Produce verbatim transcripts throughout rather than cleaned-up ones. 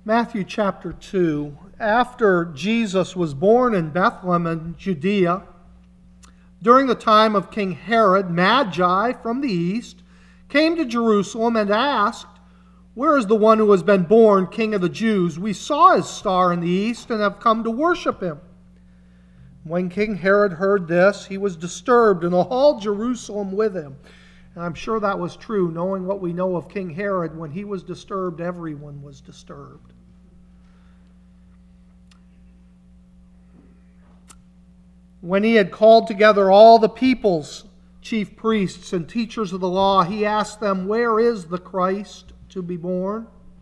Matthew chapter two. After Jesus was born in Bethlehem in Judea, during the time of King Herod, Magi from the east came to Jerusalem and asked, "Where is the one who has been born King of the Jews? We saw his star in the east and have come to worship him." When King Herod heard this, he was disturbed, and all Jerusalem with him. And I'm sure that was true, knowing what we know of King Herod. When he was disturbed, everyone was disturbed. When he had called together all the people's chief priests and teachers of the law, he asked them, "Where is the Christ to be born?"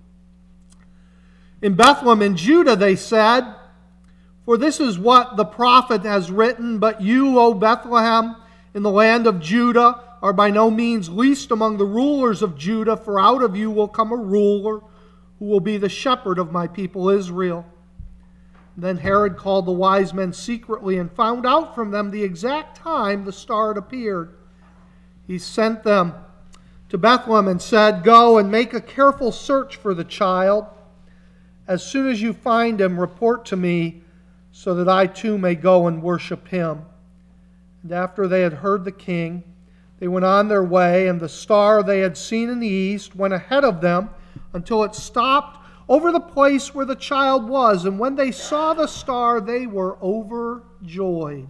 "In Bethlehem in Judah," they said, "for this is what the prophet has written. But you, O Bethlehem, in the land of Judah, are by no means least among the rulers of Judah, for out of you will come a ruler who will be the shepherd of my people Israel." Then Herod called the wise men secretly and found out from them the exact time the star had appeared. He sent them to Bethlehem and said, "Go and make a careful search for the child. As soon as you find him, report to me, so that I too may go and worship him." And after they had heard the king, they went on their way, and the star they had seen in the east went ahead of them until it stopped over the place where the child was. And when they saw the star, they were overjoyed.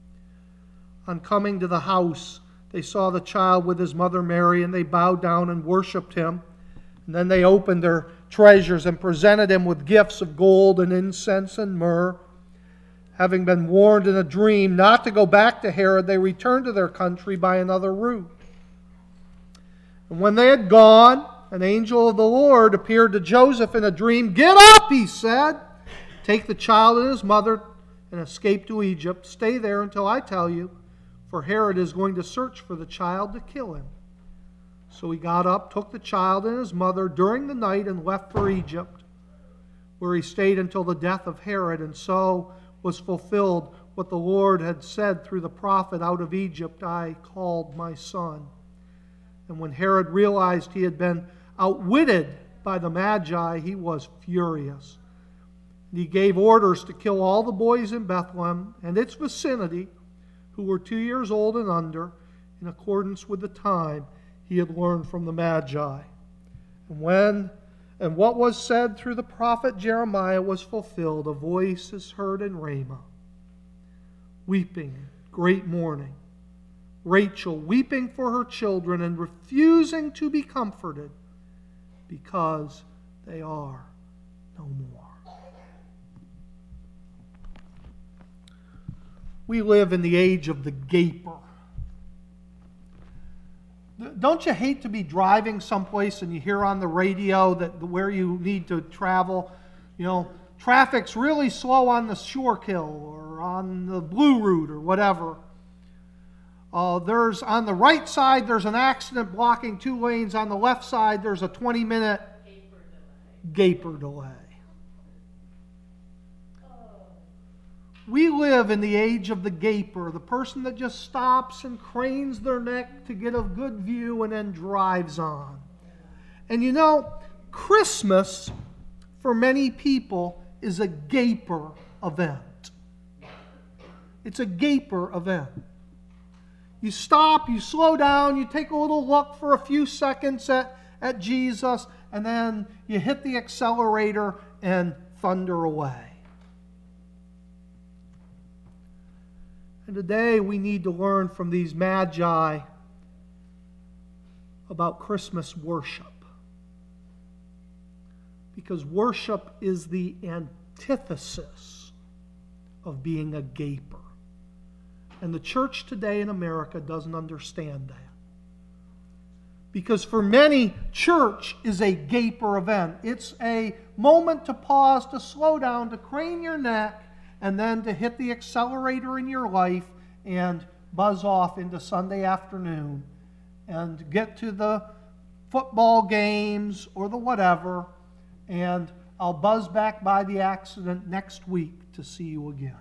On coming to the house, they saw the child with his mother Mary, and they bowed down and worshipped him. And then they opened their treasures and presented him with gifts of gold and incense and myrrh. Having been warned in a dream not to go back to Herod, they returned to their country by another route. And when they had gone, an angel of the Lord appeared to Joseph in a dream. "Get up," he said. "Take the child and his mother and escape to Egypt. Stay there until I tell you, for Herod is going to search for the child to kill him." So he got up, took the child and his mother during the night, and left for Egypt, where he stayed until the death of Herod. And so was fulfilled what the Lord had said through the prophet, "Out of Egypt I called my son." And when Herod realized he had been outwitted by the Magi, he was furious. And he gave orders to kill all the boys in Bethlehem and its vicinity who were two years old and under, in accordance with the time he had learned from the Magi. And when and what was said through the prophet Jeremiah was fulfilled, "A voice is heard in Ramah, weeping, great mourning, Rachel weeping for her children and refusing to be comforted, because they are no more." We live in the age of the gaper. Don't you hate to be driving someplace and you hear on the radio that where you need to travel, you know, traffic's really slow on the Schuylkill or on the Blue Route or whatever. Uh, there's on the right side, there's an accident blocking two lanes. On the left side, there's a twenty minute gaper delay. We live in the age of the gaper, the person that just stops and cranes their neck to get a good view and then drives on. And you know, Christmas for many people is a gaper event. It's a gaper event. You stop, you slow down, you take a little look for a few seconds at, at Jesus, and then you hit the accelerator and thunder away. And today we need to learn from these Magi about Christmas worship. Because worship is the antithesis of being a gaper. And the church today in America doesn't understand that. Because for many, church is a gaper event. It's a moment to pause, to slow down, to crane your neck, and then to hit the accelerator in your life and buzz off into Sunday afternoon and get to the football games or the whatever, and I'll buzz back by the accident next week to see you again.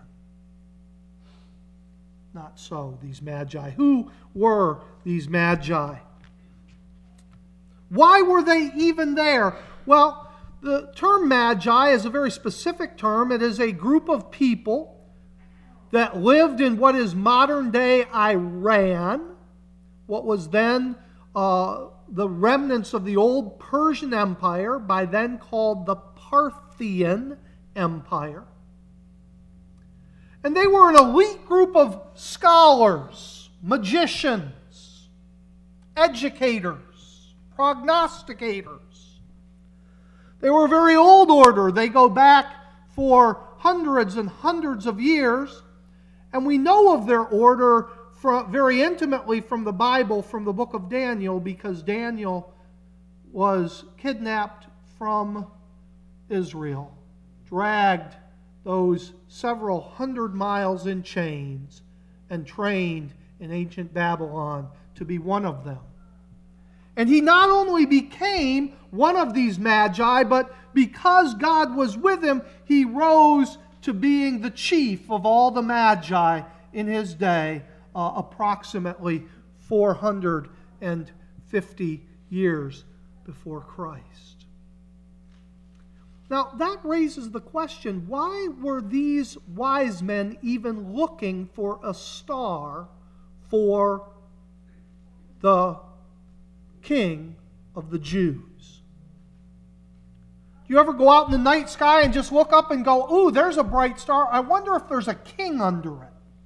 Not so, these Magi. Who were these Magi? Why were they even there? Well, the term magi is a very specific term. It is a group of people that lived in what is modern-day Iran, what was then uh, the remnants of the old Persian Empire, by then called the Parthian Empire. And they were an elite group of scholars, magicians, educators, prognosticators. They were a very old order. They go back for hundreds and hundreds of years. And we know of their order from, very intimately from the Bible, from the book of Daniel, because Daniel was kidnapped from Israel, dragged those several hundred miles in chains, and trained in ancient Babylon to be one of them. And he not only became one of these magi, but because God was with him, he rose to being the chief of all the magi in his day, uh, approximately four hundred fifty years before Christ. Now, that raises the question, why were these wise men even looking for a star for the King of the Jews? Do you ever go out in the night sky and just look up and go, ooh, there's a bright star. I wonder if there's a king under it.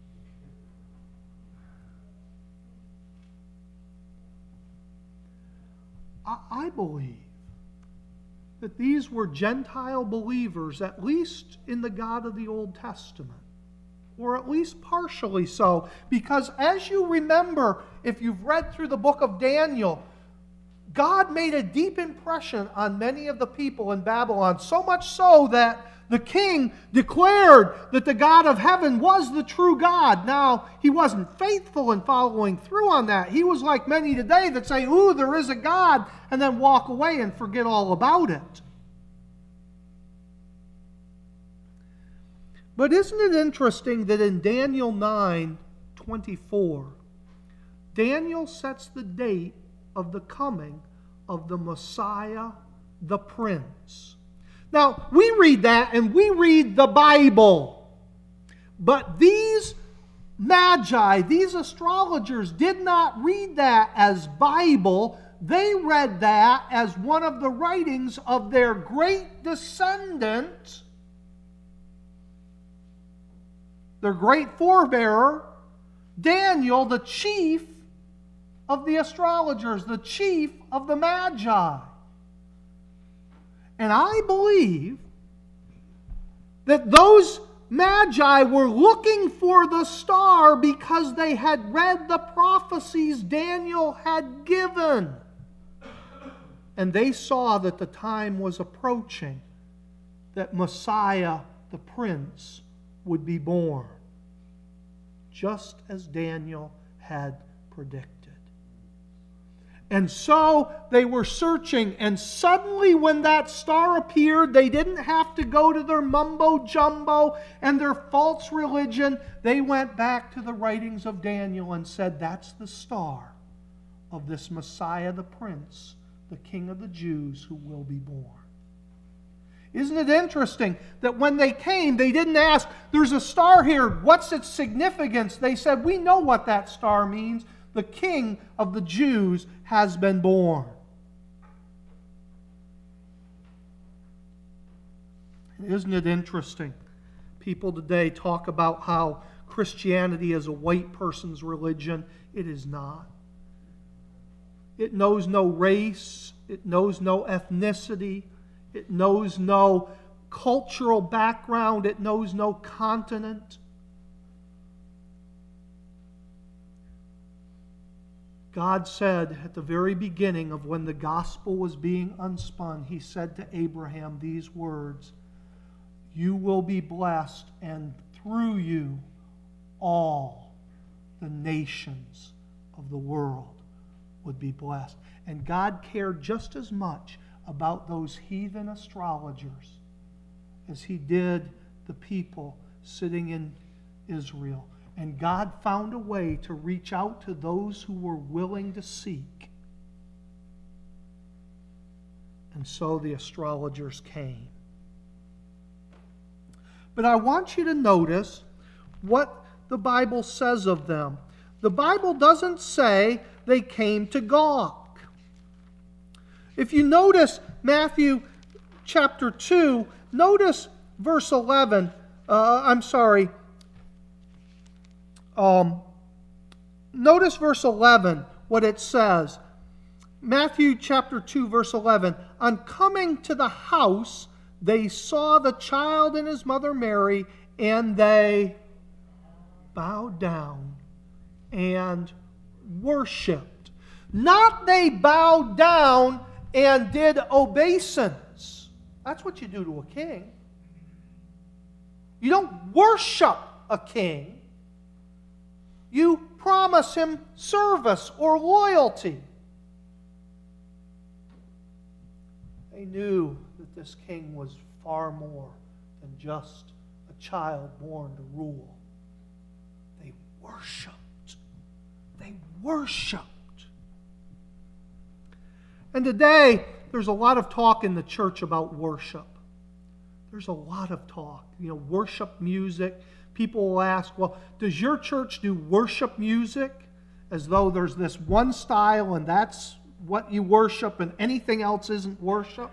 I, I believe that these were Gentile believers, at least in the God of the Old Testament, or at least partially so, because as you remember, if you've read through the book of Daniel, God made a deep impression on many of the people in Babylon, so much so that the king declared that the God of heaven was the true God. Now, he wasn't faithful in following through on that. He was like many today that say, ooh, there is a God, and then walk away and forget all about it. But isn't it interesting that in Daniel nine twenty-four, Daniel sets the date of the coming of the Messiah, the Prince. Now, we read that and we read the Bible. But these magi, these astrologers, did not read that as Bible. They read that as one of the writings of their great descendant, their great forebearer, Daniel, the chief of the astrologers, the chief of the magi. And I believe that those magi were looking for the star because they had read the prophecies Daniel had given. And they saw that the time was approaching, that Messiah, the Prince, would be born, just as Daniel had predicted. And so they were searching, and suddenly when that star appeared, they didn't have to go to their mumbo-jumbo and their false religion. They went back to the writings of Daniel and said, that's the star of this Messiah, the Prince, the King of the Jews, who will be born. Isn't it interesting that when they came, they didn't ask, there's a star here, what's its significance? They said, we know what that star means. The King of the Jews has been born. Isn't it interesting? People today talk about how Christianity is a white person's religion. It is not. It knows no race. It knows no ethnicity. It knows no cultural background. It knows no continent. God said at the very beginning of when the gospel was being unspun, He said to Abraham these words, you will be blessed, and through you all the nations of the world would be blessed. And God cared just as much about those heathen astrologers as He did the people sitting in Israel. And God found a way to reach out to those who were willing to seek. And so the astrologers came. But I want you to notice what the Bible says of them. The Bible doesn't say they came to gawk. If you notice Matthew chapter two, notice verse eleven. Uh, I'm sorry. Um, notice verse eleven, what it says. Matthew chapter two, verse eleven. On coming to the house, they saw the child and his mother Mary, and they bowed down and worshipped. Not they bowed down and did obeisance. That's what you do to a king. You don't worship a king. You promise him service or loyalty. They knew that this king was far more than just a child born to rule. They worshiped. They worshiped. And today, there's a lot of talk in the church about worship. There's a lot of talk. You know, worship music. People will ask, well, does your church do worship music? As though there's this one style and that's what you worship and anything else isn't worship.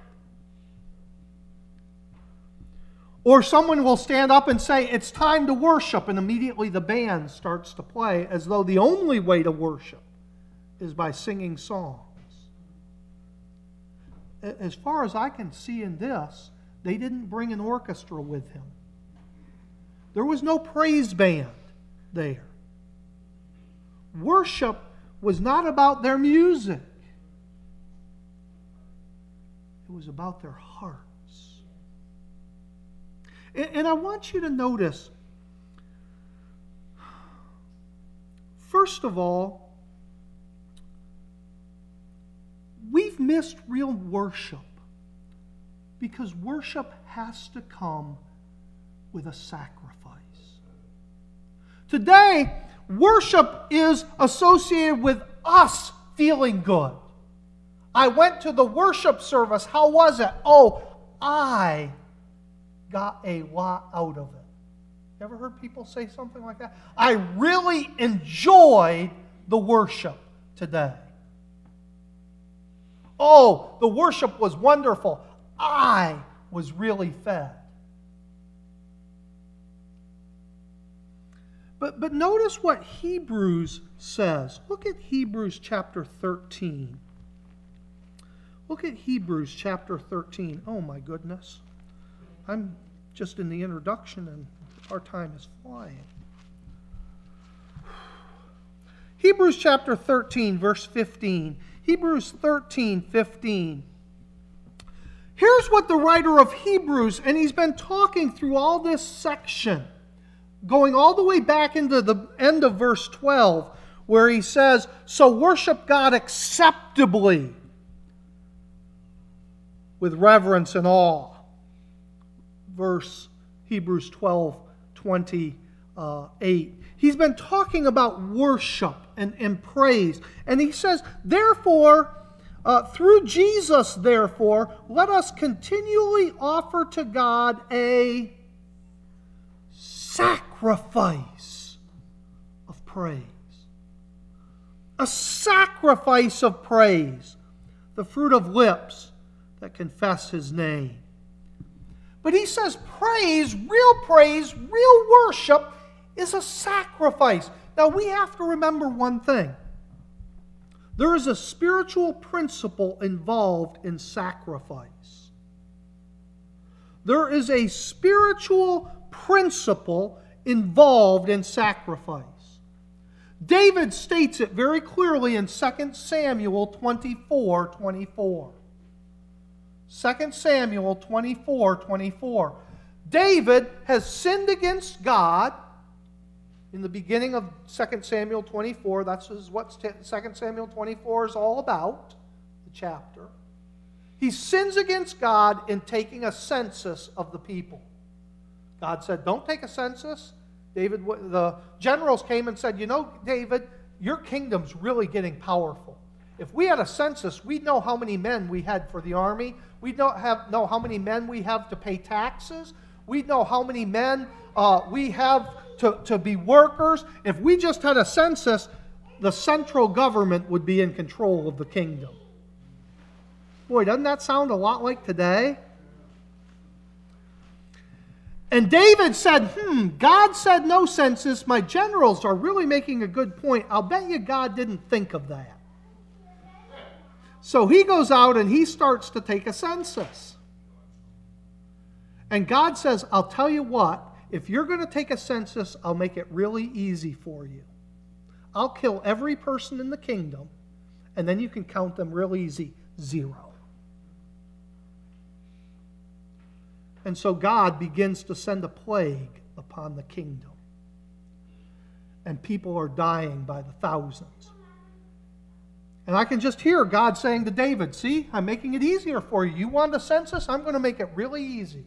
Or someone will stand up and say, it's time to worship, and immediately the band starts to play as though the only way to worship is by singing songs. As far as I can see in this, they didn't bring an orchestra with him. There was no praise band there. Worship was not about their music. It was about their hearts. And I want you to notice, first of all, we've missed real worship because worship has to come with a sacrifice. Today, worship is associated with us feeling good. I went to the worship service. How was it? Oh, I got a lot out of it. You ever heard people say something like that? I really enjoyed the worship today. Oh, the worship was wonderful. I was really fed. But, but notice what Hebrews says. Look at Hebrews chapter thirteen. Look at Hebrews chapter thirteen. Oh my goodness. I'm just in the introduction and our time is flying. Hebrews chapter thirteen, verse fifteen. Hebrews thirteen, fifteen. Here's what the writer of Hebrews, and he's been talking through all this section, going all the way back into the end of verse twelve, where he says, so worship God acceptably with reverence and awe. Verse Hebrews twelve, twenty-eight. He's been talking about worship and, and praise. And he says, therefore, uh, through Jesus, therefore, let us continually offer to God a sacrifice of praise. A sacrifice of praise. The fruit of lips that confess His name. But he says praise, real praise, real worship is a sacrifice. Now we have to remember one thing. There is a spiritual principle involved in sacrifice. There is a spiritual principle involved in sacrifice. David states it very clearly in Second Samuel twenty-four twenty-four. Second Samuel twenty-four twenty-four. David has sinned against God. In the beginning of Second Samuel twenty-four, that's what Second Samuel twenty-four is all about, the chapter. He sins against God in taking a census of the people. God said, don't take a census. David, the generals came and said, you know, David, your kingdom's really getting powerful. if we had a census, we'd know how many men we had for the army. We'd know, have, know how many men we have to pay taxes. We'd know how many men uh, we have to, to be workers. If we just had a census, the central government would be in control of the kingdom. Boy, doesn't that sound a lot like today? And David said, hmm, God said no census. My generals are really making a good point. I'll bet you God didn't think of that. So he goes out and he starts to take a census. And God says, I'll tell you what, if you're going to take a census, I'll make it really easy for you. I'll kill every person in the kingdom, and then you can count them real easy, zero. And so God begins to send a plague upon the kingdom. And people are dying by the thousands. And I can just hear God saying to David, see, I'm making it easier for you. You want a census? I'm going to make it really easy.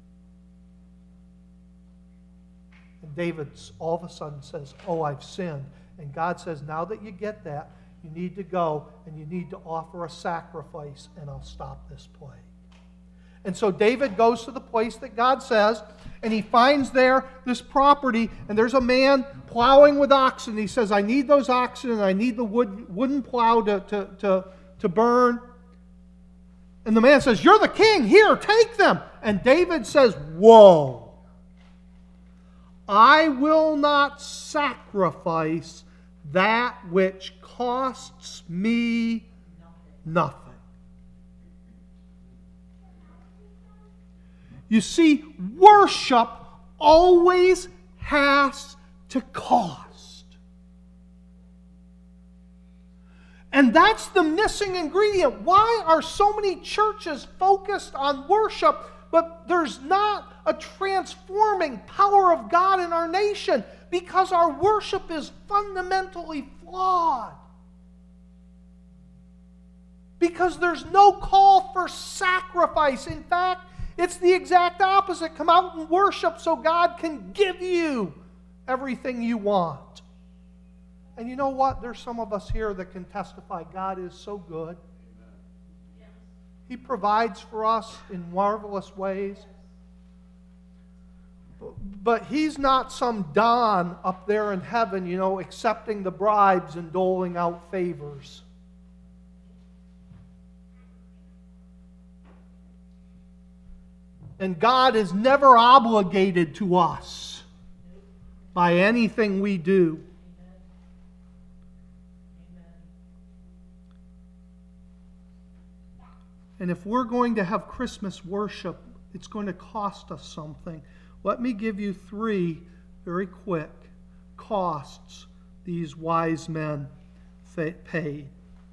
And David all of a sudden says, oh, I've sinned. And God says, now that you get that, you need to go and you need to offer a sacrifice, and I'll stop this plague. And so David goes to the place that God says, and he finds there this property, and there's a man plowing with oxen. He says, I need those oxen, and I need the wood, wooden plow to, to, to, to burn. And the man says, you're the king, here, take them. And David says, whoa, I will not sacrifice that which costs me nothing. You see, worship always has to cost. And that's the missing ingredient. Why are so many churches focused on worship, but there's not a transforming power of God in our nation? Because our worship is fundamentally flawed. Because there's no call for sacrifice. In fact, it's the exact opposite. Come out and worship so God can give you everything you want. And you know what? There's some of us here that can testify God is so good. He provides for us in marvelous ways. But He's not some Don up there in heaven, you know, accepting the bribes and doling out favors. And God is never obligated to us by anything we do. And if we're going to have Christmas worship, it's going to cost us something. Let me give you three very quick costs these wise men paid.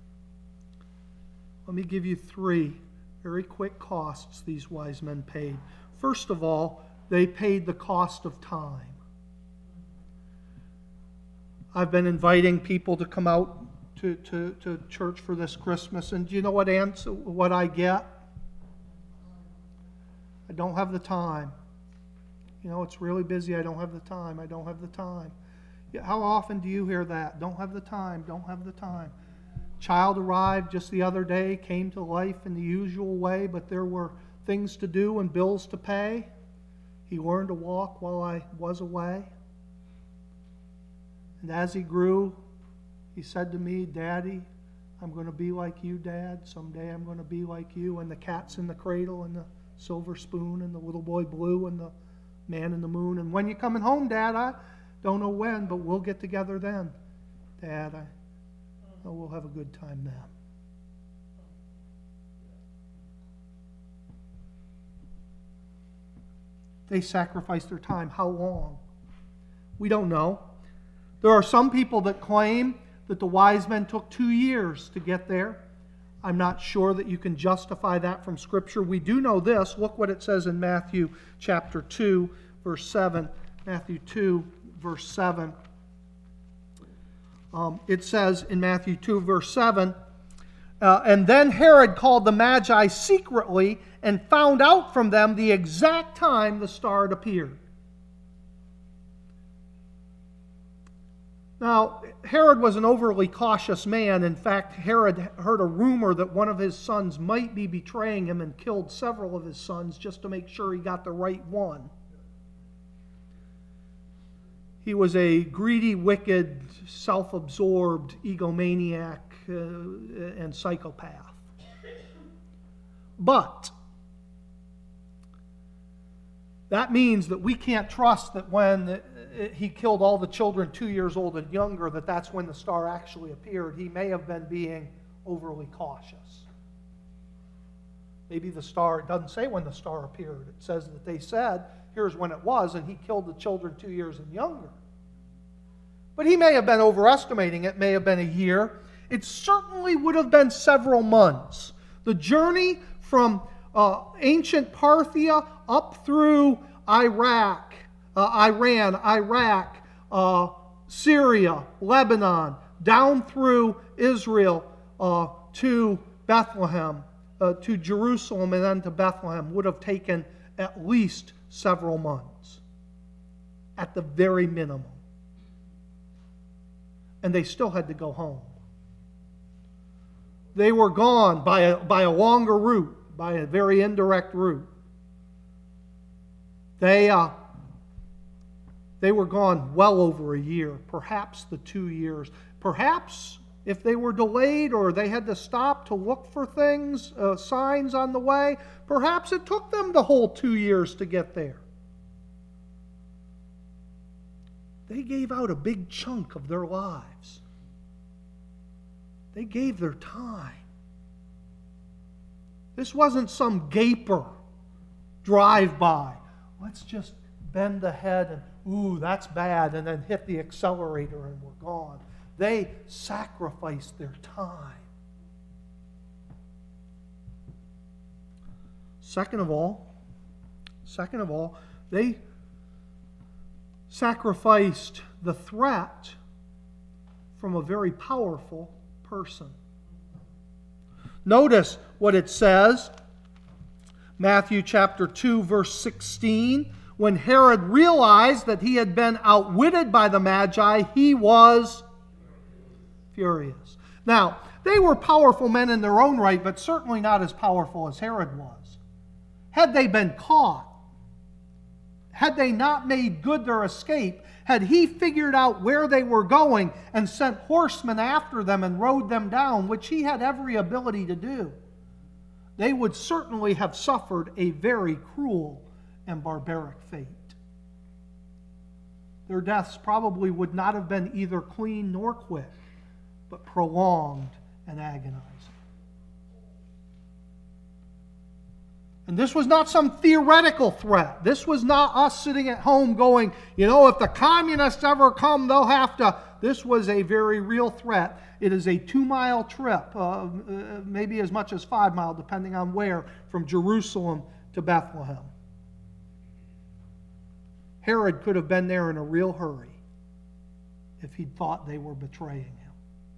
Let me give you three very quick costs these wise men paid. First of all, they paid the cost of time. I've been inviting people to come out to, to, to church for this Christmas, and do you know what answer, what I get? I don't have the time. You know, it's really busy. I don't have the time. I don't have the time. How often do you hear that? Don't have the time. Don't have the time. Child arrived just the other day, came to life in the usual way, but there were things to do and bills to pay. He learned to walk while I was away. And as he grew, he said to me, Daddy, I'm going to be like you, Dad. Someday I'm going to be like you. And the cat's in the cradle and the silver spoon and the little boy blue and the man in the moon. And when you coming home, Dad? I don't know when, but we'll get together then. Dad, I know we'll have a good time then. They sacrificed their time. How long? We don't know. There are some people that claim that the wise men took two years to get there. I'm not sure that you can justify that from Scripture. We do know this. Look what it says in Matthew chapter two, verse seven. Matthew two, verse seven. Um, it says in Matthew two, verse seven, uh, and then Herod called the Magi secretly and found out from them the exact time the star had appeared. Now, Herod was an overly cautious man. In fact, Herod heard a rumor that one of his sons might be betraying him and killed several of his sons just to make sure he got the right one. He was a greedy, wicked, self-absorbed egomaniac uh, and psychopath. But that means that we can't trust that when he killed all the children two years old and younger, that that's when the star actually appeared. He may have been being overly cautious. Maybe the star, it doesn't say when the star appeared. It says that they said, here's when it was, and he killed the children two years and younger. But he may have been overestimating it, may have been a year. It certainly would have been several months. The journey from uh, ancient Parthia up through Iraq, uh, Iran, Iraq, uh, Syria, Lebanon, down through Israel uh, to Bethlehem, uh, to Jerusalem, and then to Bethlehem would have taken at least several months, at the very minimum. And they still had to go home. They were gone by a, by a longer route, by a very indirect route. They, uh, they were gone well over a year, perhaps the two years. Perhaps if they were delayed or they had to stop to look for things, uh, signs on the way, perhaps it took them the whole two years to get there. They gave out a big chunk of their lives. They gave their time. This wasn't some gaper drive-by. Let's just bend the head and, ooh, that's bad, and then hit the accelerator and we're gone. They sacrificed their time. Second of all, second of all, they sacrificed the threat from a very powerful person. Notice what it says, Matthew chapter two, verse sixteen. When Herod realized that he had been outwitted by the Magi, he was furious. Now, they were powerful men in their own right, but certainly not as powerful as Herod was. Had they been caught, had they not made good their escape, had he figured out where they were going and sent horsemen after them and rode them down, which he had every ability to do, they would certainly have suffered a very cruel and barbaric fate. Their deaths probably would not have been either clean nor quick, but prolonged and agonizing. And this was not some theoretical threat. This was not us sitting at home going, you know, if the communists ever come, they'll have to. This was a very real threat. It is a two-mile trip, uh, maybe as much as five miles, depending on where, from Jerusalem to Bethlehem. Herod could have been there in a real hurry if he'd thought they were betraying him.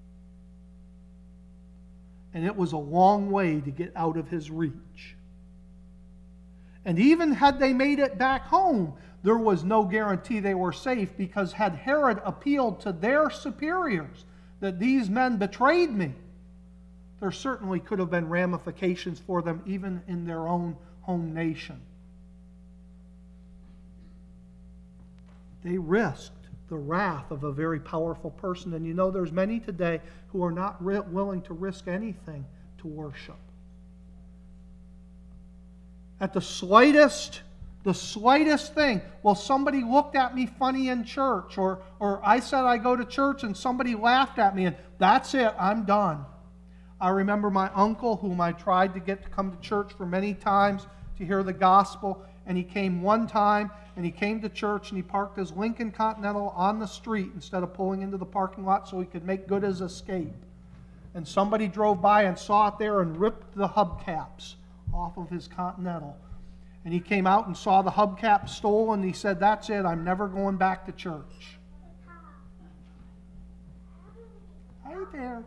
And it was a long way to get out of his reach. And even had they made it back home, there was no guarantee they were safe, because had Herod appealed to their superiors that these men betrayed me, there certainly could have been ramifications for them even in their own home nation. They risked the wrath of a very powerful person. And you know, there's many today who are not willing to risk anything to worship. At the slightest, the slightest thing, well, somebody looked at me funny in church, or, or I said I go to church and somebody laughed at me, and that's it, I'm done. I remember my uncle, whom I tried to get to come to church for many times to hear the gospel, and he came one time, and he came to church, and he parked his Lincoln Continental on the street instead of pulling into the parking lot so he could make good his escape. And somebody drove by and saw it there and ripped the hubcaps off of his Continental. And he came out and saw the hubcap stolen, and he said, that's it, I'm never going back to church. Hi there.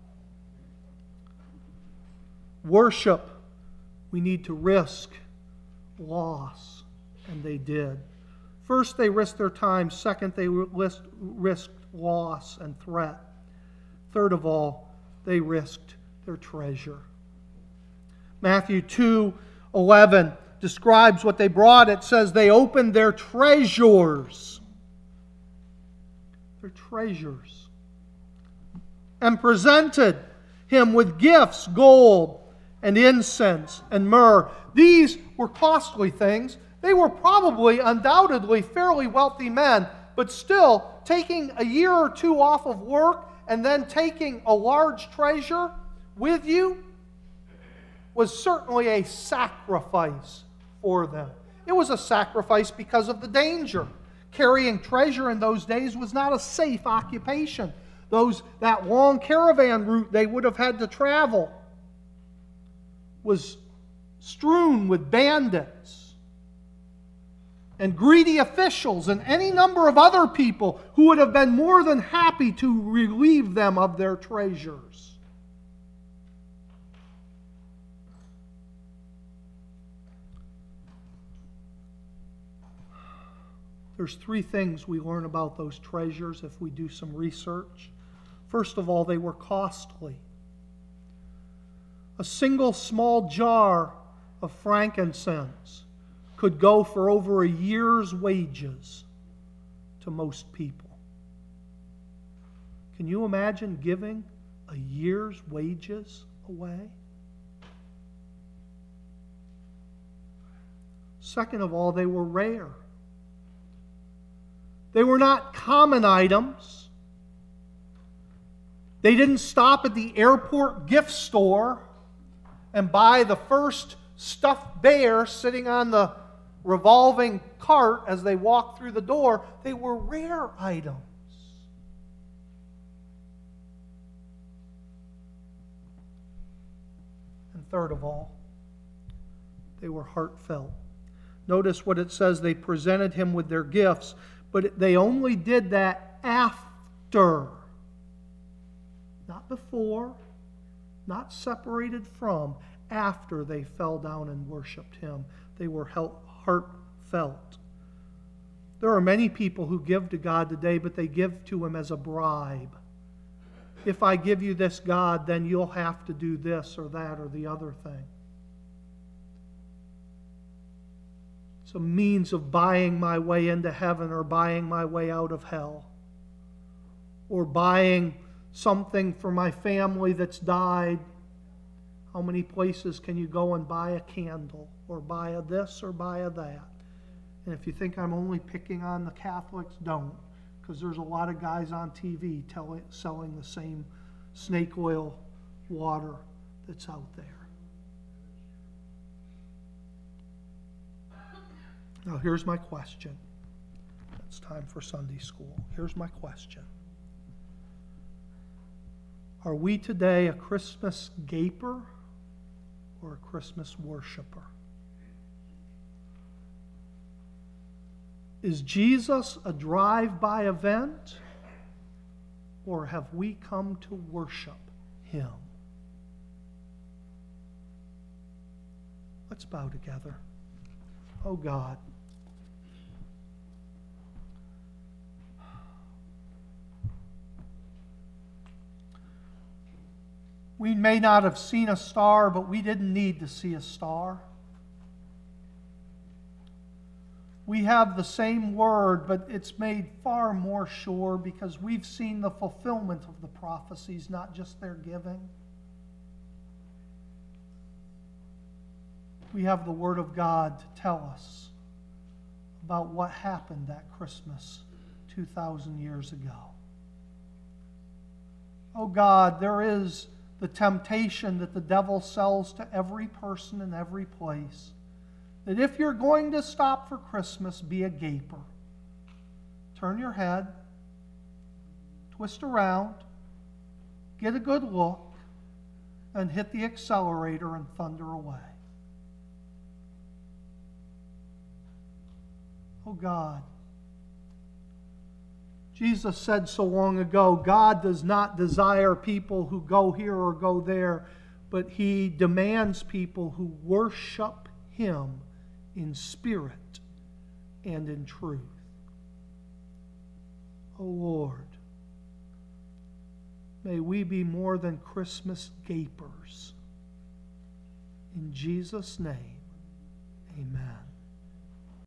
Worship, we need to risk loss, and they did. First, they risked their time. Second, they risked loss and threat. Third of all, they risked their treasure. Matthew two eleven describes what they brought. It says they opened their treasures. Their treasures. And presented him with gifts, gold and incense and myrrh. These were costly things. They were probably, undoubtedly, fairly wealthy men, but still, taking a year or two off of work and then taking a large treasure with you was certainly a sacrifice for them. It was a sacrifice because of the danger. Carrying treasure in those days was not a safe occupation. Those, that long caravan route they would have had to travel was strewn with bandits and greedy officials and any number of other people who would have been more than happy to relieve them of their treasures. There's three things we learn about those treasures if we do some research. First of all, they were costly. A single small jar of frankincense could go for over a year's wages to most people. Can you imagine giving a year's wages away? Second of all, they were rare. They were not common items. They didn't stop at the airport gift store and buy the first stuffed bear sitting on the revolving cart as they walked through the door. They were rare items. And third of all, they were heartfelt. Notice what it says. They presented him with their gifts, but they only did that after. Not before, not separated from, after they fell down and worshiped him. They were heartfelt. There are many people who give to God today, but they give to him as a bribe. If I give you this, God, then you'll have to do this or that or the other thing. It's a means of buying my way into heaven or buying my way out of hell. Or buying something for my family that's died. How many places can you go and buy a candle or buy a this or buy a that? And if you think I'm only picking on the Catholics, don't. Because there's a lot of guys on T V telling, selling the same snake oil water that's out there. Now here's my question. It's time for Sunday school. Here's my question. Are we today a Christmas gaper or a Christmas worshiper? Is Jesus a drive-by event, or have we come to worship him? Let's bow together. Oh God, we may not have seen a star, but we didn't need to see a star. We have the same word, but it's made far more sure because we've seen the fulfillment of the prophecies, not just their giving. We have the Word of God to tell us about what happened that Christmas two thousand years ago. Oh God, there is the temptation that the devil sells to every person in every place, that if you're going to stop for Christmas, be a gaper. Turn your head, twist around, get a good look, and hit the accelerator and thunder away. Oh God, Jesus said so long ago, God does not desire people who go here or go there, but he demands people who worship him in spirit and in truth. Oh Lord, may we be more than Christmas gapers. In Jesus' name, amen.